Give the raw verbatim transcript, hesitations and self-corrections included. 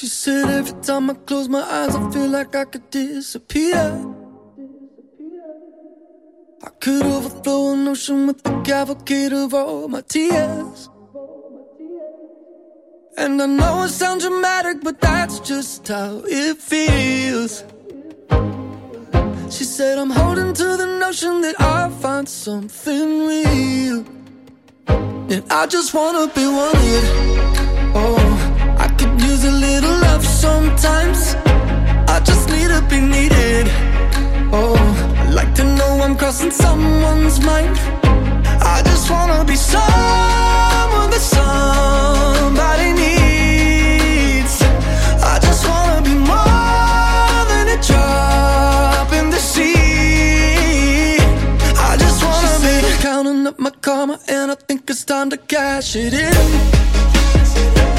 She said every time I close my eyes I feel like I could disappear. I could overflow an ocean with the cavalcade of all my tears. And I know it sounds dramatic, but that's just how it feels. She said I'm holding to the notion that I'll find something real. And I just wanna be wanted. Oh, I could use a little love sometimes. I just need to be needed. Oh, I like to know I'm crossing someone's mind. I just wanna be someone that somebody needs. I just wanna be more than a drop in the sea. I just wanna be counting up my karma, and I think it's time to cash it in.